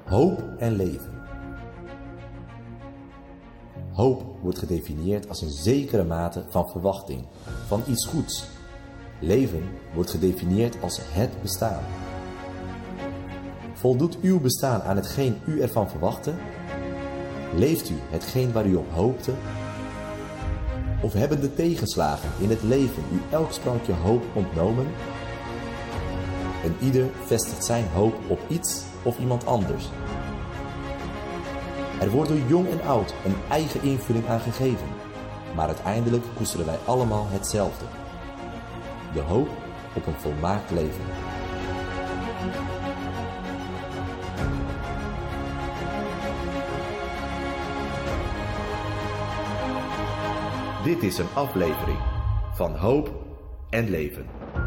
Hoop en leven. Hoop wordt gedefinieerd als een zekere mate van verwachting, van iets goeds. Leven wordt gedefinieerd als het bestaan. Voldoet uw bestaan aan hetgeen u ervan verwachtte? Leeft u hetgeen waar u op hoopte? Of hebben de tegenslagen in het leven u elk sprankje hoop ontnomen? En ieder vestigt zijn hoop op iets of iemand anders. Er wordt door jong en oud een eigen invulling aan gegeven, maar uiteindelijk koesteren wij allemaal hetzelfde: de hoop op een volmaakt leven. Dit is een aflevering van Hoop en Leven.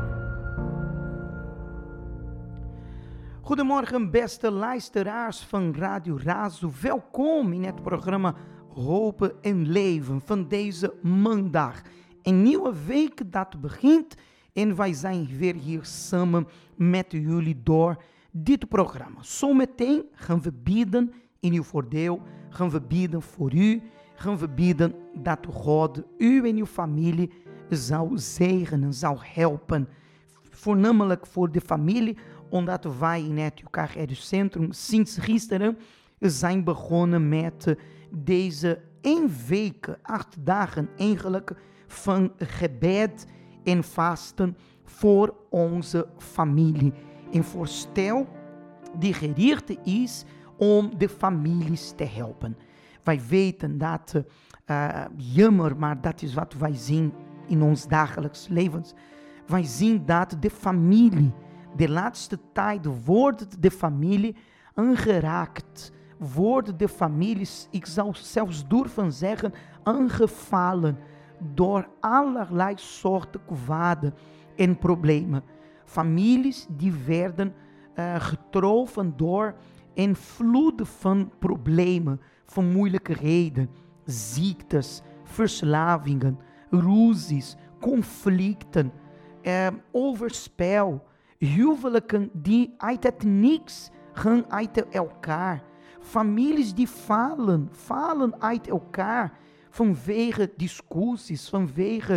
Goedemorgen beste luisteraars van Radio Razo. Welkom in het programma Hoop en Leven van deze maandag. Een nieuwe week dat begint en wij zijn weer hier samen met jullie door dit programma. Zometeen gaan we bidden in uw voordeel, gaan we bidden voor u, gaan we bidden dat God u en uw familie zou zegenen, zou helpen. Voornamelijk voor de familie, omdat wij in het UKR-centrum sinds gisteren zijn begonnen met deze 1 week, 8 dagen eigenlijk, van gebed en vasten voor onze familie. Een voorstel die gericht is om de families te helpen. Wij weten dat, jammer, maar dat is wat wij zien in ons dagelijks leven. Wij zien dat de familie, de laatste tijd wordt de familie aangeraakt. Wordt de families, ik zou zelfs durven zeggen, aangevallen door allerlei soorten kwade en problemen. Families die werden getroffen door een vloed van problemen, van moeilijkheden, ziektes, verslavingen, ruzies, conflicten, overspel, huwelijken die uit het niks gaan uit elkaar. Families die vallen uit elkaar vanwege discussies, vanwege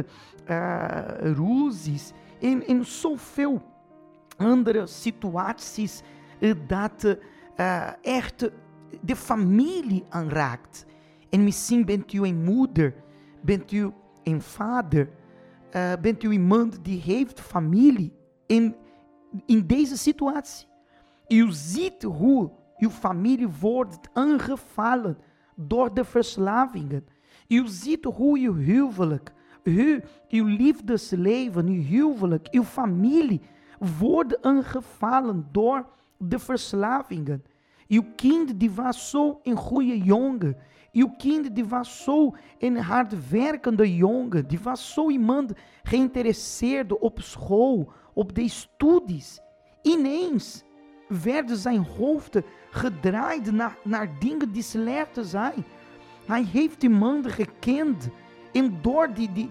ruzies en zoveel andere situaties dat echt de familie aanraakt. En misschien bent u een moeder, bent u een vader, bent u iemand die heeft familie in deze situatie. U ziet hoe uw familie wordt aangevallen door de verslavingen. U ziet hoe uw huwelijk, uw liefdesleven, uw huwelijk, uw familie wordt aangevallen door de verslavingen. Uw kind die was zo een goede jongen. Uw kind die was zo een hardwerkende jongen. Die was zo iemand geïnteresseerd op school, op de studies. Ineens werden zijn hoofd gedraaid naar dingen die slecht zijn. Hij heeft iemand gekend. En door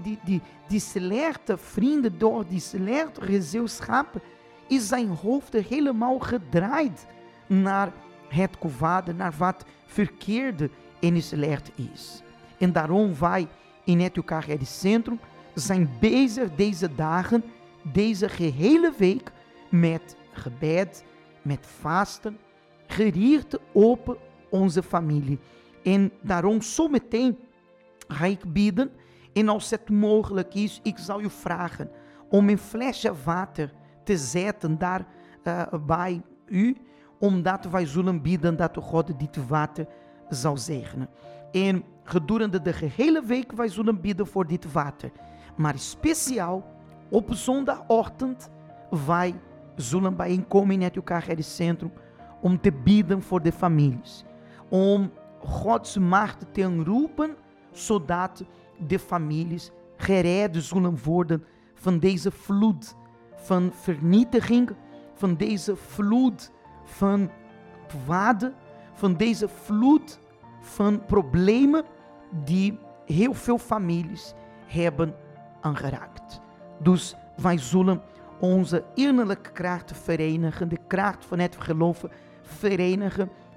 die slechte vrienden, door die slechte gezelschap, is zijn hoofd helemaal gedraaid naar het kwade, naar wat verkeerde en slecht is. En daarom wij in het UKR-centrum zijn bezig deze dagen, deze gehele week, met gebed, met vasten, gericht op onze familie. En daarom zometeen ga ik bidden. En als het mogelijk is, ik zou u vragen om een flesje water te zetten daar bij u, omdat wij zullen bidden dat God dit water zal zegenen. En gedurende de gehele week wij zullen bidden voor dit water. Maar speciaal op zondagochtend wij zullen bijeenkomen in het UKR-centrum om te bidden voor de families. Om Gods macht te roepen, zodat de families gered zullen worden van deze vloed van vernietiging, van deze vloed van kwade, van deze vloed van problemen die heel veel families hebben aangeraakt. Dus wij zullen onze innerlijke kracht verenigen, de kracht van het geloof verenigen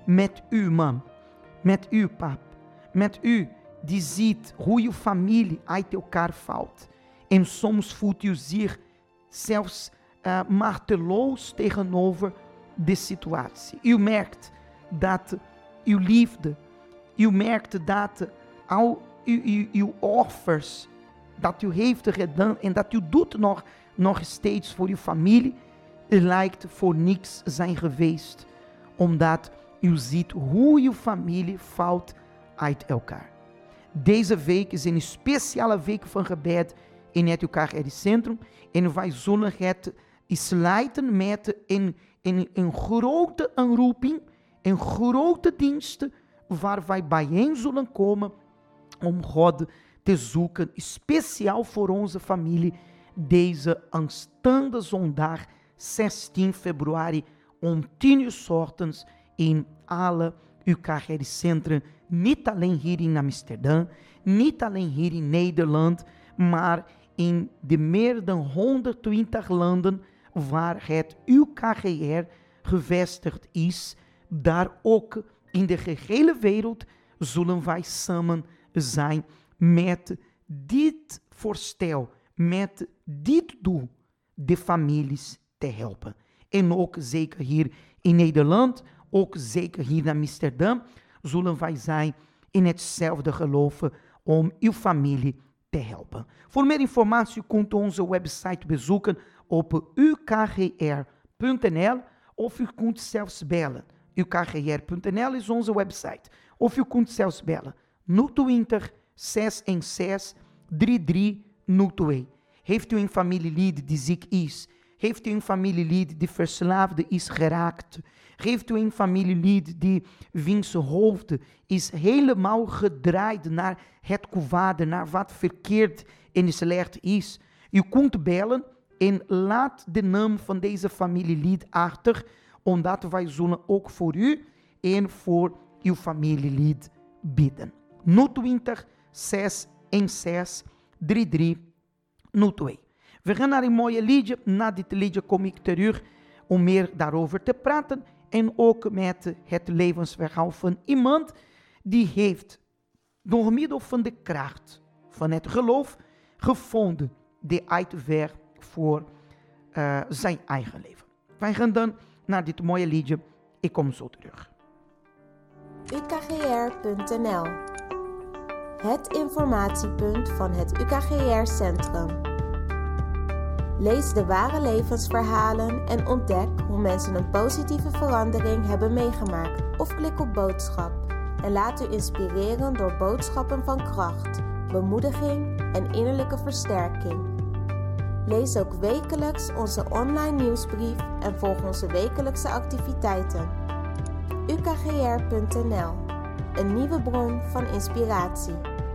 met u, mam. Met u, pap. Met u die ziet hoe uw familie uit elkaar valt. En soms voelt u zich zelfs machteloos tegenover de situatie. U merkt dat uw liefde, u merkt dat al uw offers, dat u heeft gedaan en dat u doet nog steeds voor uw familie, lijkt voor niks zijn geweest. Omdat u ziet hoe uw familie valt uit elkaar. Deze week is een speciale week van gebed in het UKGR Centrum. En wij zullen het sluiten met een grote aanroeping, een grote dienst, waar wij bijeen zullen komen om God te zoeken, speciaal voor onze familie, deze aanstaande zondag, 16 februari, om 10 uur 's ochtends in alle UKGR-centra, niet alleen hier in Amsterdam, niet alleen hier in Nederland, maar in de meer dan 120 landen waar het UKGR gevestigd is, daar ook in de gehele wereld zullen wij samen zijn met dit voorstel, met dit doel, de families te helpen. En ook zeker hier in Nederland, ook zeker hier in Amsterdam, zullen wij zijn in hetzelfde geloven om uw familie te helpen. Voor meer informatie kunt u onze website bezoeken op ukgr.nl of u kunt zelfs bellen. ukgr.nl is onze website. Of u kunt zelfs bellen 020 616 3302. Heeft u een familielid die ziek is? Heeft u een familielid die verslaafd is geraakt? Heeft u een familielid die wiens hoofd is helemaal gedraaid naar het kwade, naar wat verkeerd en slecht is? U kunt bellen en laat de naam van deze familielid achter, omdat wij zullen ook voor u en voor uw familielid bidden. 020 616 3302. We gaan naar een mooie liedje. Na dit liedje kom ik terug om meer daarover te praten. En ook met het levensverhaal van iemand die heeft door middel van de kracht van het geloof gevonden de uitweg voor zijn eigen leven. Wij gaan dan naar dit mooie liedje. Ik kom zo terug. ukgr.nl, het informatiepunt van het UKGR Centrum. Lees de ware levensverhalen en ontdek hoe mensen een positieve verandering hebben meegemaakt. Of klik op boodschap en laat u inspireren door boodschappen van kracht, bemoediging en innerlijke versterking. Lees ook wekelijks onze online nieuwsbrief en volg onze wekelijkse activiteiten. ukgr.nl, een nieuwe bron van inspiratie.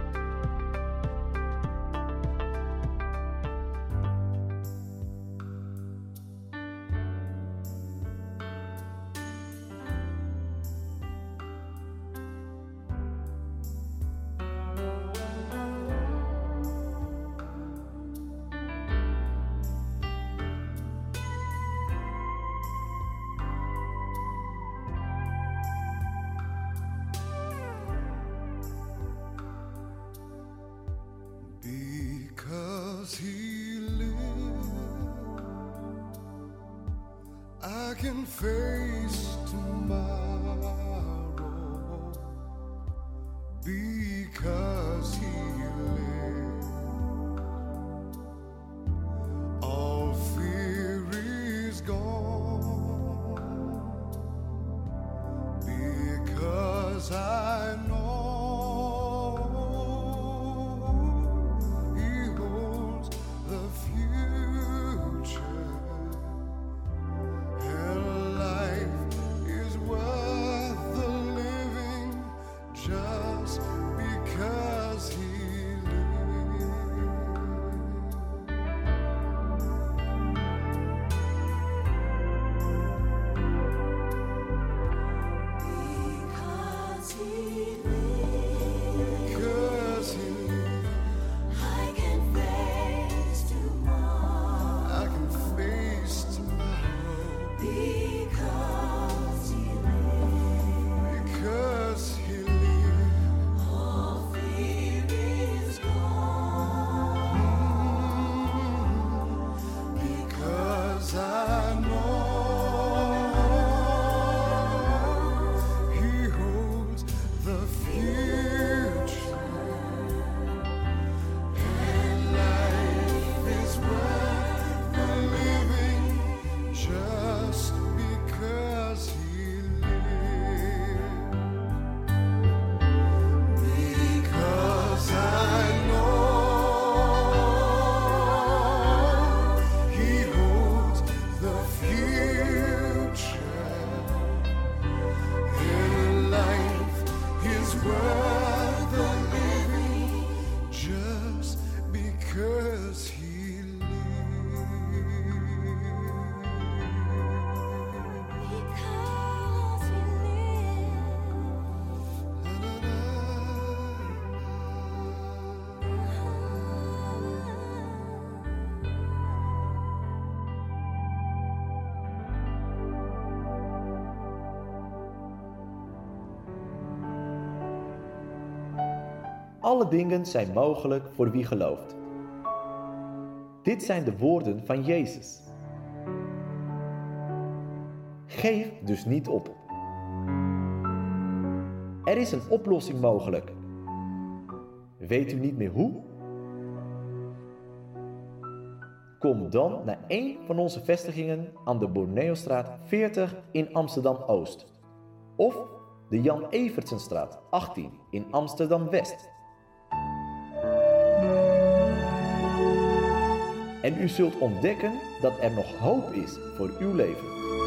Because he lives, I can face tomorrow. Because he lives, all fear is gone. Because I know future and life is worth Alle dingen zijn mogelijk voor wie gelooft. Dit zijn de woorden van Jezus. Geef dus niet op. Er is een oplossing mogelijk. Weet u niet meer hoe? Kom dan naar een van onze vestigingen aan de Borneostraat 40 in Amsterdam-Oost. Of de Jan Evertsenstraat 18 in Amsterdam-West. En u zult ontdekken dat er nog hoop is voor uw leven.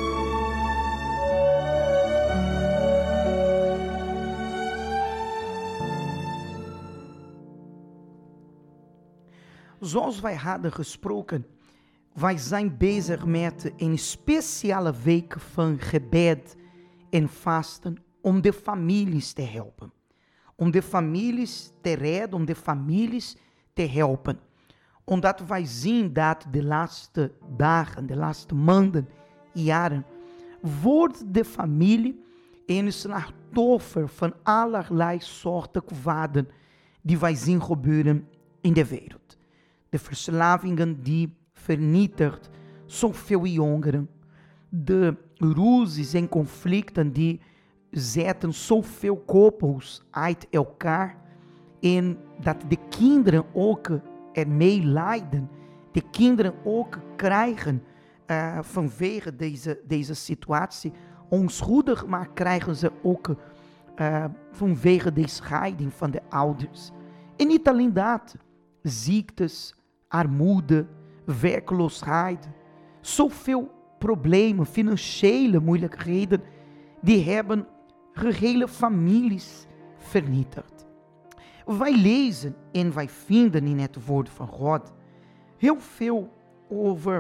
Zoals wij hadden gesproken, wij zijn bezig met een speciale week van gebed en vasten om de families te helpen. Om de families te redden, om de families te helpen. Omdat wij zien dat de laatste dagen, de laatste maanden, jaren, wordt de familie een slachtoffer van allerlei soorten kwaden die wij zien gebeuren in de wereld. De verslavingen die vernietigt zoveel jongeren. De ruzies en conflicten die zetten zoveel koppels uit elkaar. En dat de kinderen ook ermee lijden. De kinderen ook krijgen vanwege deze situatie onschuldig, maar krijgen ze ook vanwege de scheiding van de ouders. En niet alleen dat, ziektes, armoede, werkloosheid, zoveel problemen, financiële moeilijkheden, die hebben gehele families vernietigd. Wij lezen en wij vinden in het woord van God heel veel over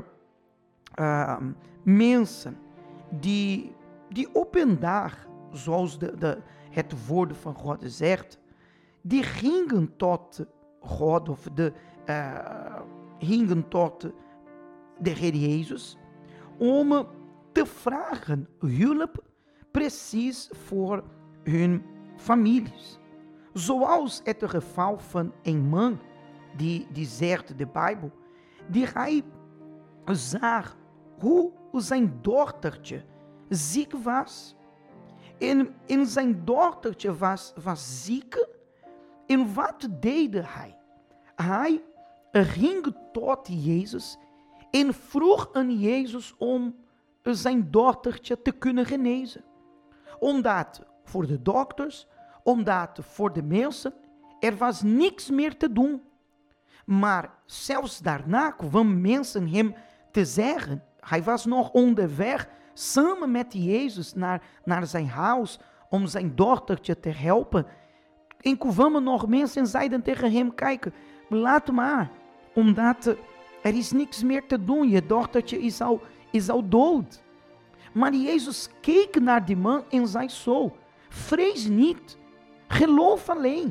mensen die op een dag, zoals het woord van God zegt, die gingen tot God of gingen tot de Heer Jezus om te vragen hulp precies voor hun families. Zoals het geval van een man die zegt de Bijbel, die hij zag hoe zijn dochtertje ziek was. En zijn dochtertje was ziek. En wat deed hij? Hij ging tot Jezus en vroeg aan Jezus om zijn dochtertje te kunnen genezen. Omdat voor de dokters, omdat voor de mensen, er was niks meer te doen. Maar zelfs daarna kwamen mensen hem te zeggen, hij was nog onderweg samen met Jezus naar zijn huis om zijn dochtertje te helpen. En kwamen nog mensen en zeiden tegen hem, kijk, laat maar, omdat er is niks meer te doen, je dochtertje is al dood. Maar Jezus keek naar die man en zei zo, vrees niet, geloof alleen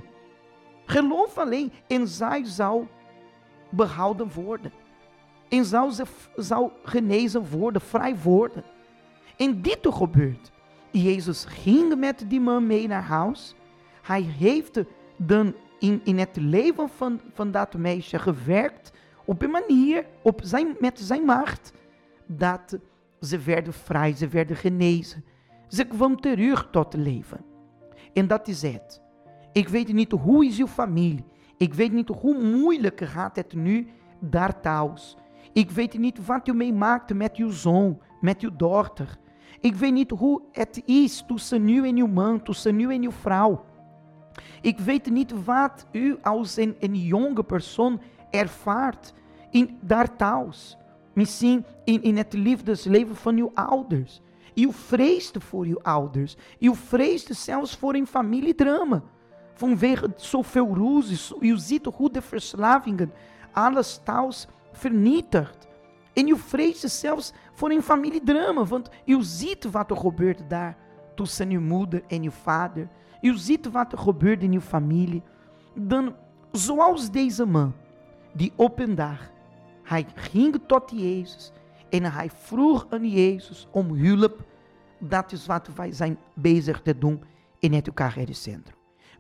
en zij zou behouden worden. En ze zou genezen worden, vrij worden. En dit gebeurt. Jezus ging met die man mee naar huis. Hij heeft dan in het leven van dat meisje gewerkt op een manier, met zijn macht, dat ze werden vrij, ze werden genezen. Ze kwam terug tot leven. En dat is het. Ik weet niet hoe is uw familie. Ik weet niet hoe moeilijk gaat het nu daar thuis. Ik weet niet wat u meemaakt met uw zoon, met uw dochter. Ik weet niet hoe het is tussen u en uw man, tussen u en uw vrouw. Ik weet niet wat u als een jonge persoon ervaart daar thuis. Misschien in het liefdesleven van uw ouders. U vreest voor uw ouders. U vreest zelfs voor een familiedrama. Vanwege zoveel ruzies. U ziet hoe de verslavingen alles thuis vernietigt. En u vreest zelfs voor een familiedrama. Want u ziet wat er gebeurt daar tussen uw moeder en uw vader. U ziet wat er gebeurt in uw familie. Dan, zoals deze man, die op een dag, hij ging tot Jezus en hij vroeg aan Jezus om hulp. Dat is wat wij zijn bezig te doen in het UKGR-centrum.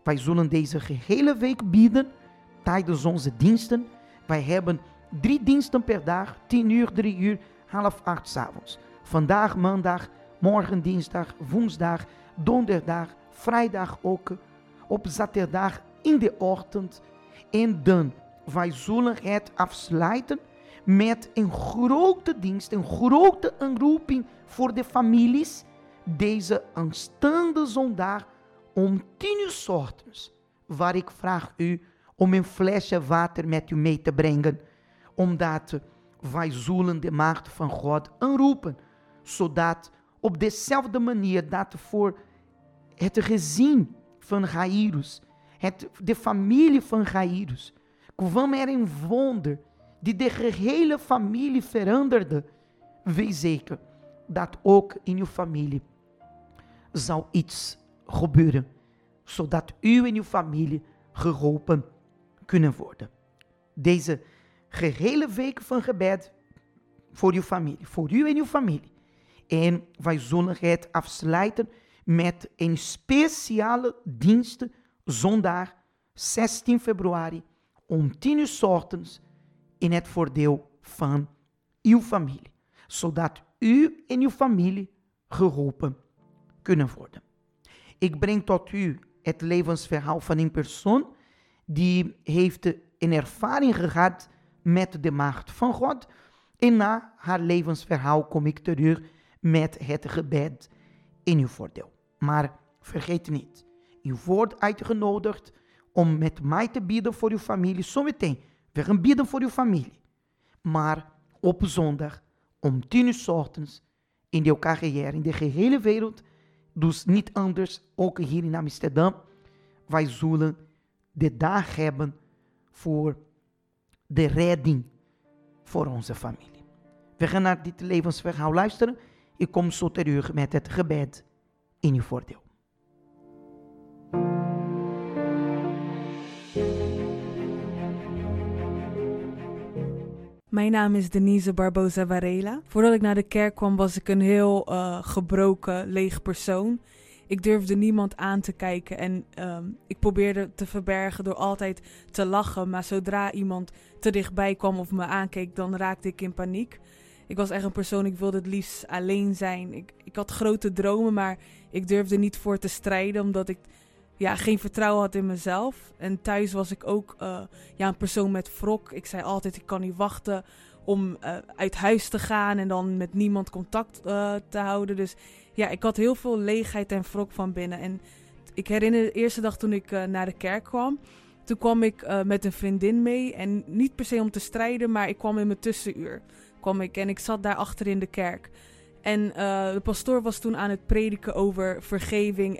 Wij zullen deze gehele week bieden tijdens onze diensten. Wij hebben 3 diensten per dag, 10 uur, 3 uur, 7:30 s'avonds. Vandaag maandag, morgen dinsdag, woensdag, donderdag, vrijdag ook, op zaterdag in de ochtend. En dan, wij zullen het afsluiten met een grote dienst, een grote aanroeping voor de families. Deze aanstaande zondag om 10 uur 's ochtends, waar ik vraag u om een flesje water met u mee te brengen, omdat wij zullen de maagd van God aanroepen, zodat op dezelfde manier dat voor het gezin van Jairus, de familie van Jairus, kwam er een wonder die de gehele familie veranderde. Wees zeker dat ook in uw familie zal iets gebeuren, zodat u en uw familie geholpen kunnen worden. Deze gehele week van gebed voor uw familie, voor u en uw familie. En wij zullen het afsluiten met een speciale dienst zondag 16 februari om 10 uur 's ochtends in het voordeel van uw familie, zodat u en uw familie geholpen kunnen worden. Ik breng tot u het levensverhaal van een persoon die heeft een ervaring gehad met de macht van God. En na haar levensverhaal kom ik terug met het gebed in uw voordeel. Maar vergeet niet, u wordt uitgenodigd om met mij te bidden voor uw familie. Zometeen, we gaan bidden voor uw familie. Maar op zondag om 10 uur 's ochtends in de UKGR, in de gehele wereld, dus niet anders, ook hier in Amsterdam, wij zullen de dag hebben voor de redding voor onze familie. We gaan naar dit levensverhaal luisteren. Ik kom zo terug met het gebed in uw voordeel. Mijn naam is Denise Barbosa Varela. Voordat ik naar de kerk kwam was ik een heel gebroken, leeg persoon. Ik durfde niemand aan te kijken en ik probeerde te verbergen door altijd te lachen. Maar zodra iemand te dichtbij kwam of me aankeek, dan raakte ik in paniek. Ik was echt een persoon, ik wilde het liefst alleen zijn. Ik had grote dromen, maar ik durfde niet voor te strijden, omdat ik geen vertrouwen had in mezelf. En thuis was ik ook een persoon met wrok. Ik zei altijd, ik kan niet wachten om uit huis te gaan en dan met niemand contact te houden. Dus ja, ik had heel veel leegheid en wrok van binnen. En ik herinner de eerste dag toen ik naar de kerk kwam. Toen kwam ik met een vriendin mee. En niet per se om te strijden, maar ik kwam in mijn tussenuur. En ik zat daar achter in de kerk. En de pastoor was toen aan het prediken over vergeving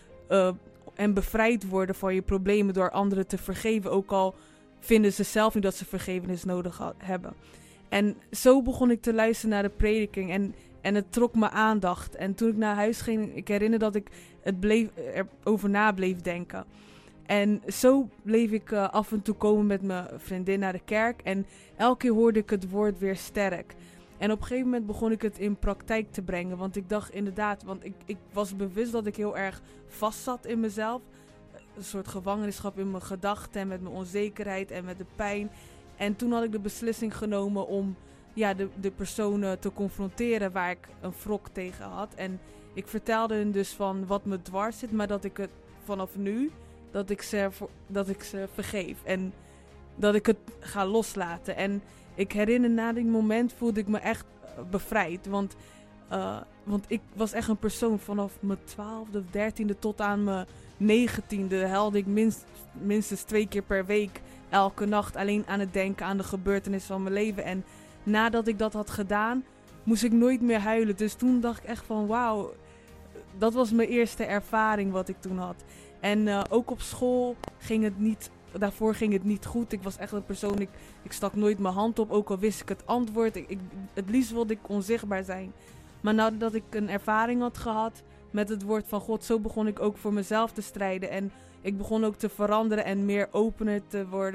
en bevrijd worden van je problemen door anderen te vergeven. Ook al vinden ze zelf niet dat ze vergevenis nodig hebben. En zo begon ik te luisteren naar de prediking en het trok me aandacht. En toen ik naar huis ging, ik herinner dat ik erover na bleef denken. En zo bleef ik af en toe komen met mijn vriendin naar de kerk. En elke keer hoorde ik het woord weer sterk. En op een gegeven moment begon ik het in praktijk te brengen. Want ik dacht inderdaad, want ik was bewust dat ik heel erg vast zat in mezelf. Een soort gevangenschap in mijn gedachten en met mijn onzekerheid en met de pijn. En toen had ik de beslissing genomen om de personen te confronteren waar ik een wrok tegen had. En ik vertelde hen dus van wat me dwars zit, maar dat ik het vanaf nu, dat ik ze vergeef. En dat ik het ga loslaten. En ik herinner, na dit moment voelde ik me echt bevrijd. Want ik was echt een persoon vanaf mijn 12e of 13e tot aan mijn 19e. Huilde ik minstens 2 keer per week, elke nacht, alleen aan het denken aan de gebeurtenissen van mijn leven. En nadat ik dat had gedaan, moest ik nooit meer huilen. Dus toen dacht ik echt van wauw, dat was mijn eerste ervaring wat ik toen had. En ook op school ging het niet. Daarvoor ging het niet goed. Ik was echt een persoon, ik stak nooit mijn hand op, ook al wist ik het antwoord. Het liefst wilde ik onzichtbaar zijn. Maar nadat ik een ervaring had gehad met het woord van God, zo begon ik ook voor mezelf te strijden. En ik begon ook te veranderen en meer opener te worden.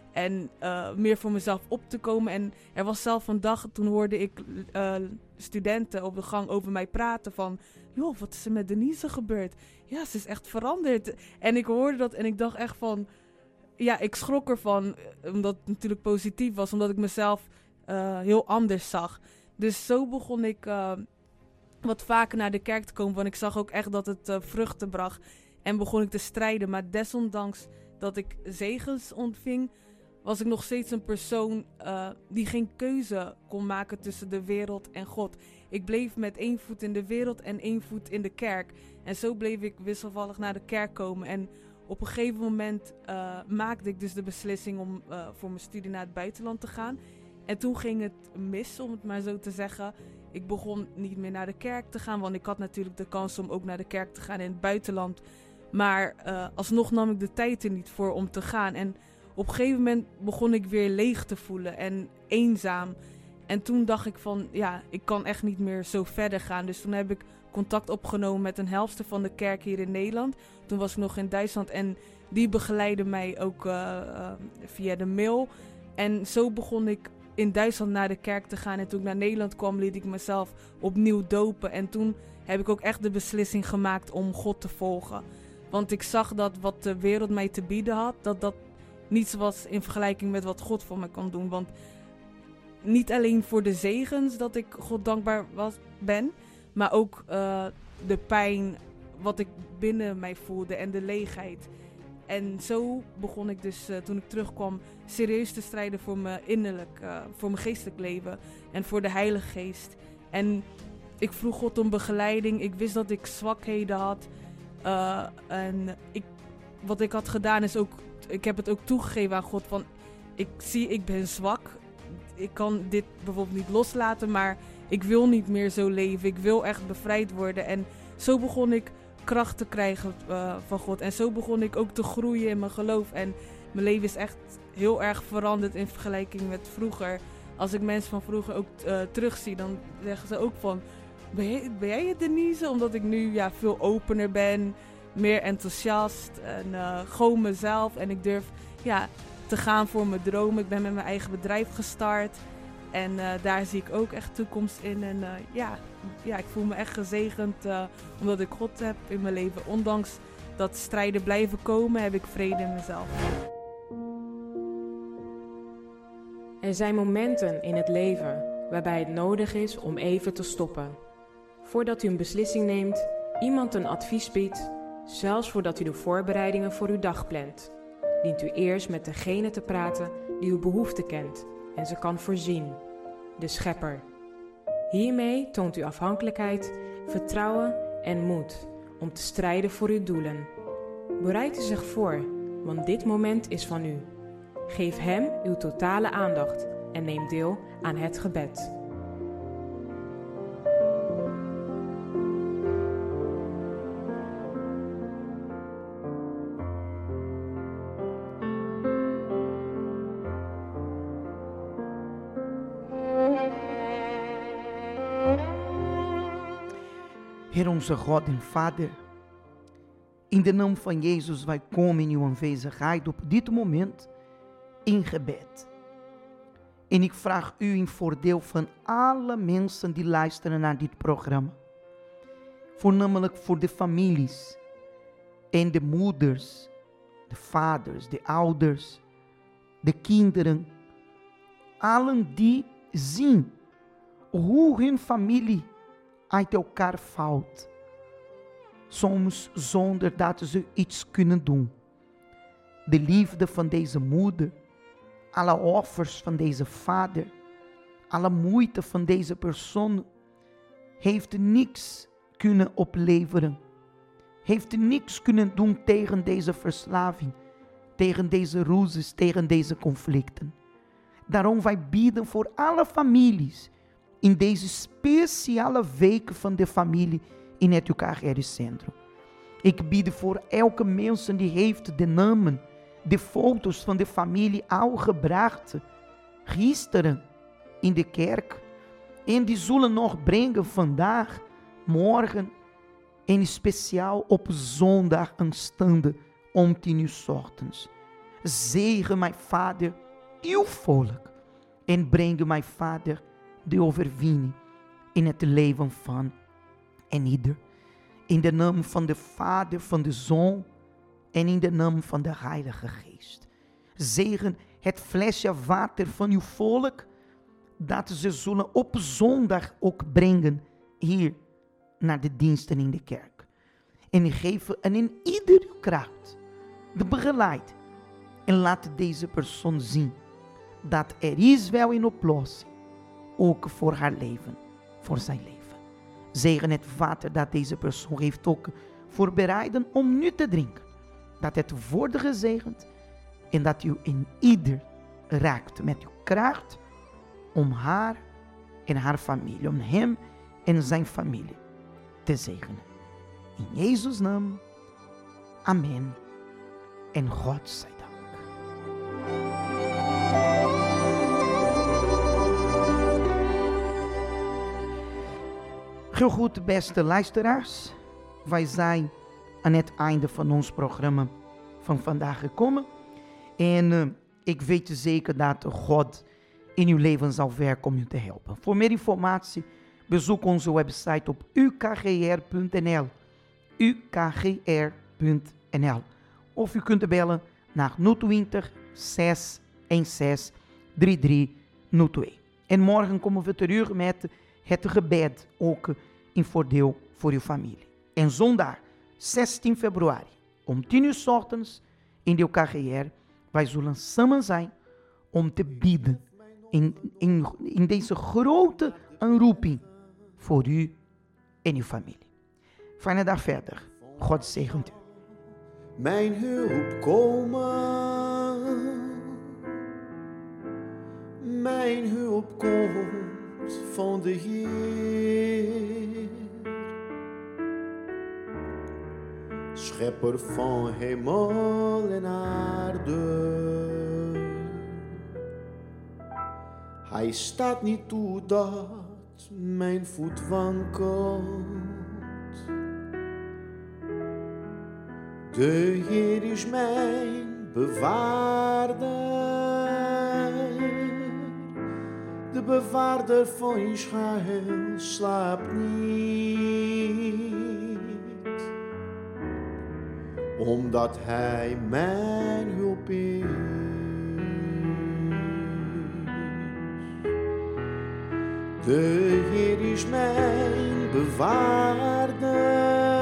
En meer voor mezelf op te komen. En er was zelf een dag, toen hoorde ik studenten op de gang over mij praten van... joh, wat is er met Denise gebeurd? Ja, ze is echt veranderd. En ik hoorde dat en ik dacht echt van... ja, ik schrok ervan, omdat het natuurlijk positief was. Omdat ik mezelf heel anders zag. Dus zo begon ik wat vaker naar de kerk te komen. Want ik zag ook echt dat het vruchten bracht. En begon ik te strijden. Maar desondanks dat ik zegens ontving... was ik nog steeds een persoon die geen keuze kon maken tussen de wereld en God. Ik bleef met 1 voet in de wereld en 1 voet in de kerk. En zo bleef ik wisselvallig naar de kerk komen. En op een gegeven moment maakte ik dus de beslissing om voor mijn studie naar het buitenland te gaan. En toen ging het mis, om het maar zo te zeggen. Ik begon niet meer naar de kerk te gaan, want ik had natuurlijk de kans om ook naar de kerk te gaan in het buitenland. Maar alsnog nam ik de tijd er niet voor om te gaan. En op een gegeven moment begon ik weer leeg te voelen en eenzaam. En toen dacht ik van, ja, ik kan echt niet meer zo verder gaan. Dus toen heb ik contact opgenomen met een helpster van de kerk hier in Nederland. Toen was ik nog in Duitsland en die begeleidde mij ook via de mail. En zo begon ik in Duitsland naar de kerk te gaan. En toen ik naar Nederland kwam, liet ik mezelf opnieuw dopen. En toen heb ik ook echt de beslissing gemaakt om God te volgen. Want ik zag dat wat de wereld mij te bieden had, dat niets was in vergelijking met wat God voor me kon doen. Want niet alleen voor de zegens dat ik God dankbaar ben, maar ook de pijn wat ik binnen mij voelde en de leegheid. En zo begon ik dus toen ik terugkwam serieus te strijden voor mijn innerlijk, voor mijn geestelijk leven en voor de Heilige Geest. En ik vroeg God om begeleiding. Ik wist dat ik zwakheden had. Wat ik had gedaan is ook, ik heb het ook toegegeven aan God van, ik ben zwak. Ik kan dit bijvoorbeeld niet loslaten, maar ik wil niet meer zo leven. Ik wil echt bevrijd worden. En zo begon ik kracht te krijgen van God. En zo begon ik ook te groeien in mijn geloof. En mijn leven is echt heel erg veranderd in vergelijking met vroeger. Als ik mensen van vroeger ook terugzie, dan zeggen ze ook van, ben jij het, Denise? Omdat ik nu veel opener ben, meer enthousiast en gewoon mezelf. En ik durf te gaan voor mijn dromen. Ik ben met mijn eigen bedrijf gestart. En daar zie ik ook echt toekomst in. En ik voel me echt gezegend omdat ik God heb in mijn leven. Ondanks dat strijden blijven komen, heb ik vrede in mezelf. Er zijn momenten in het leven waarbij het nodig is om even te stoppen. Voordat u een beslissing neemt, iemand een advies biedt, zelfs voordat u de voorbereidingen voor uw dag plant, dient u eerst met degene te praten die uw behoefte kent en ze kan voorzien, de Schepper. Hiermee toont u afhankelijkheid, vertrouwen en moed om te strijden voor uw doelen. Bereid u zich voor, want dit moment is van u. Geef hem uw totale aandacht en neem deel aan het gebed. Heer onze God en Vader, in de naam van Jezus, wij komen in uw aanwezigheid op dit moment in gebed. En ik vraag u in voordeel van alle mensen die luisteren naar dit programma. Voornamelijk voor de families en de moeders, de vaders, de ouders, de kinderen. Allen die zien hoe hun familie uit elkaar valt. Soms zonder dat ze iets kunnen doen. De liefde van deze moeder, alle offers van deze vader, alle moeite van deze persoon, heeft niks kunnen opleveren. Heeft niks kunnen doen tegen deze verslaving, tegen deze ruzies, tegen deze conflicten. Daarom wij bidden voor alle families in deze speciale week van de familie in het UKGR Centrum. Ik bid voor elke mens die heeft de namen, de foto's van de familie al gebracht gisteren in de kerk. En die zullen nog brengen vandaag, morgen en speciaal op zondag aanstaande om 10:00 's ochtends. Zegen, mijn Vader, uw volk. En breng, mijn Vader, de overwinning in het leven van en ieder. In de naam van de Vader, van de Zoon en in de naam van de Heilige Geest. Zegen het flesje water van uw volk, dat ze zullen op zondag ook brengen hier naar de diensten in de kerk. En geven en in ieder kracht de begeleid. En laat deze persoon zien dat er is wel een oplossing, ook voor haar leven, voor zijn leven. Zegen het water dat deze persoon heeft ook voorbereiden om nu te drinken. Dat het wordt gezegend en dat u in ieder raakt met uw kracht om haar en haar familie, om hem en zijn familie te zegenen. In Jezus' naam, amen en God zij dank. Heel goed, beste luisteraars. Wij zijn aan het einde van ons programma van vandaag gekomen. En ik weet zeker dat God in uw leven zal werken om u te helpen. Voor meer informatie bezoek onze website op ukgr.nl. ukgr.nl. Of u kunt bellen naar 020 616 3302. En morgen komen we terug met het gebed ook in voordeel voor uw familie. En zondag 16 februari om 10 uur 's ochtends in de UKGR, wij zullen samen zijn om te bidden in deze grote aanroeping voor u en uw familie. Fijne dag verder. God zegent u. Mijn hulp komen. Mijn hulp komt van de Heer. Schepper van hemel en aarde. Hij staat niet toe dat mijn voet wankelt. De Heer is mijn bewaarder, de bewaarder van Israël slaapt niet, omdat Hij mijn hulp is. De Heer is mijn bewaarder,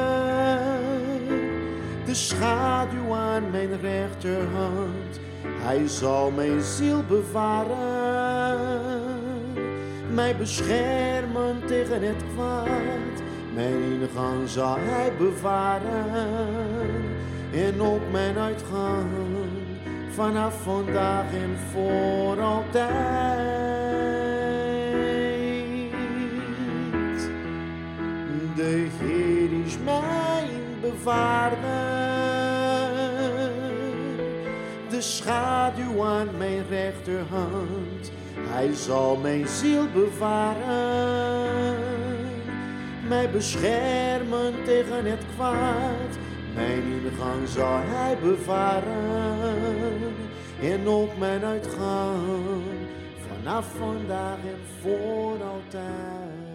de schaduw aan mijn rechterhand. Hij zal mijn ziel bewaren, mij beschermen tegen het kwaad. Mijn ingang zal Hij bewaren en ook mijn uitgang vanaf vandaag en voor altijd. De Heer is mijn bewaarder, de schaduw aan mijn rechterhand. Hij zal mijn ziel bewaren, mij beschermen tegen het kwaad. Mijn ingang zal Hij bewaren en ook mijn uitgang vanaf vandaag en voor altijd.